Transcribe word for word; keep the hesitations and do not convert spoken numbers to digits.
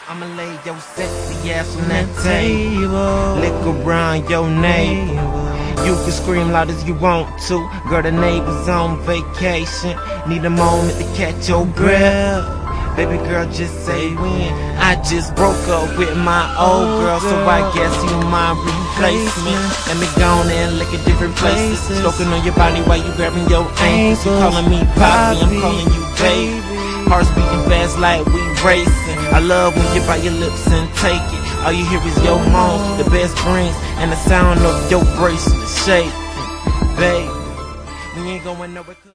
I'ma lay your sexy ass on that table, lick around your navel. You can scream loud as you want to. Girl, the neighbors on vacation, need a moment to catch your breath. Baby girl, just say when. I just broke up with my old girl, so I guess you my replacement. Let me go on and lick at different places, stroking on your body while you grabbing your ankles. You calling me Poppy, I'm calling you baby. Hearts beating fast like we racing. I love when you bite your lips and take it. All you hear is your moan, the best rings, and the sound of your bracelet shaking. Babe, we ain't going nowhere.